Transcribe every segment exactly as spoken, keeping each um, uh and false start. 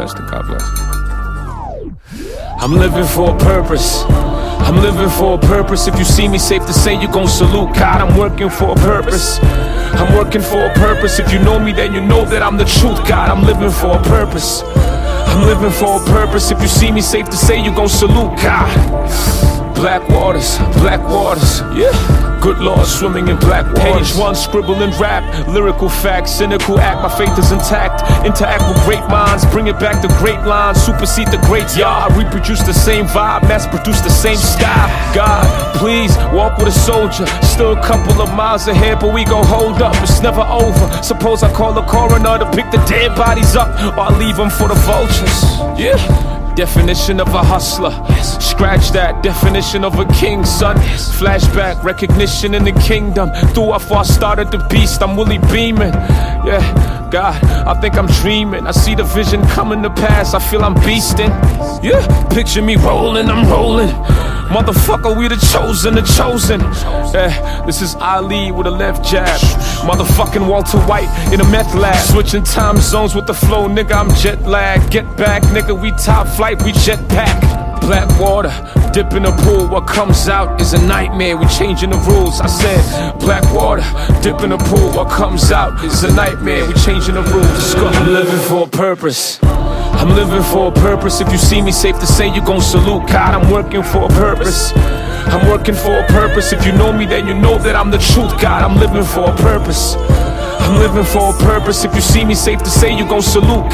bless, and God bless. I'm living for a purpose. I'm living for a purpose. If you see me, safe to say you gon' salute God. I'm working for a purpose. I'm working for a purpose. If you know me, then you know that I'm the truth, God. I'm living for a purpose. I'm living for a purpose. If you see me, safe to say you gon' salute God. Black waters, black waters, yeah. Good Lord, swimming in black waters. Page one, scribble and rap, lyrical facts, cynical act, my faith is intact. Interact with great minds, bring it back to great lines, supersede the greats, yeah. I reproduce the same vibe, mass produce the same style. God, please, walk with a soldier. Still a couple of miles ahead, but we gon' hold up, it's never over. Suppose I call a coroner to pick the dead bodies up, or I leave them for the vultures, yeah. Definition of a hustler, yes. Scratch that, definition of a king, son, yes. Flashback, recognition in the kingdom. Through how far I started the beast, I'm Willie beaming. Yeah, God, I think I'm dreaming. I see the vision coming to pass, I feel I'm beasting. Yeah, picture me rolling, I'm rolling. Motherfucker, we the chosen, the chosen. Yeah, this is Ali with a left jab. Motherfucking Walter White in a meth lab. Switching time zones with the flow, nigga, I'm jet lag. Get back, nigga, we top flight, we jet pack. Black water, dip in the pool, what comes out is a nightmare, we changing the rules. I said, black water, dip in the pool, what comes out is a nightmare, we changing the rules. I'm living for a purpose. I'm living for a purpose. If you see me, safe to say you gon' salute God. I'm working for a purpose. I'm working for a purpose. If you know me, then you know that I'm the truth, God. I'm living for a purpose. I'm living for a purpose. If you see me, safe to say you gon' salute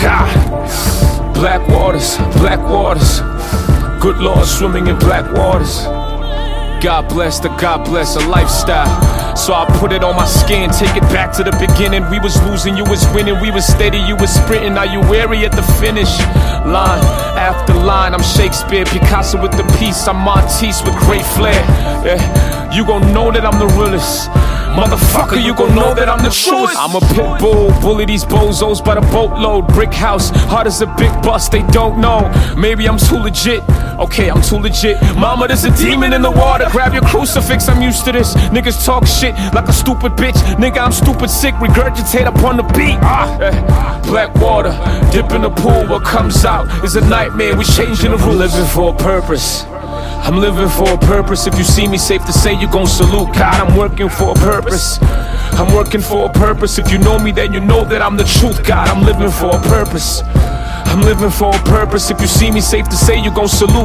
God. Black waters, black waters. Good Lord, swimming in black waters. God bless the God bless a lifestyle. So I put it on my skin, take it back to the beginning. We was losing, you was winning. We was steady, you was sprinting. Are you weary at the finish line? After line, I'm Shakespeare, Picasso with the piece. I'm Matisse with great flair. Yeah, you gon' know that I'm the realest. Motherfucker, you gon' know that I'm the truest. I'm a pit bull, bully these bozos by the boatload. Brick house, hard as a big bus, they don't know. Maybe I'm too legit, okay, I'm too legit. Mama, there's a demon in the water, grab your crucifix, I'm used to this. Niggas talk shit like a stupid bitch. Nigga, I'm stupid sick, regurgitate upon the beat. Ah, eh. Black water, dip in the pool, what comes out is a nightmare, we changing the rules. I'm living for a purpose. I'm living for a purpose. If you see me, safe to say you gon' salute God. I'm working for a purpose. I'm working for a purpose. If you know me, then you know that I'm the truth, God. I'm living for a purpose. I'm living for a purpose. If you see me, safe to say you gon' salute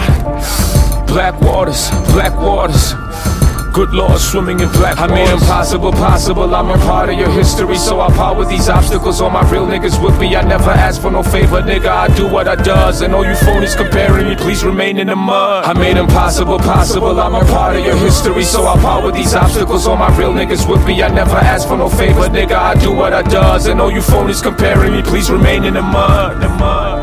God. Black waters, black waters. Good Lord, swimming in black waters. I made impossible possible, I'm a part of your history. So I power these obstacles, all my real niggas with me. I never ask for no favor, nigga, I do what I does. And all you phonies comparing me, please remain in the mud. I made impossible possible, I'm a part of your history. So I power these obstacles, all my real niggas with me. I never ask for no favor, nigga, I do what I does. And all you phonies comparing me, please remain in the mud, the mud.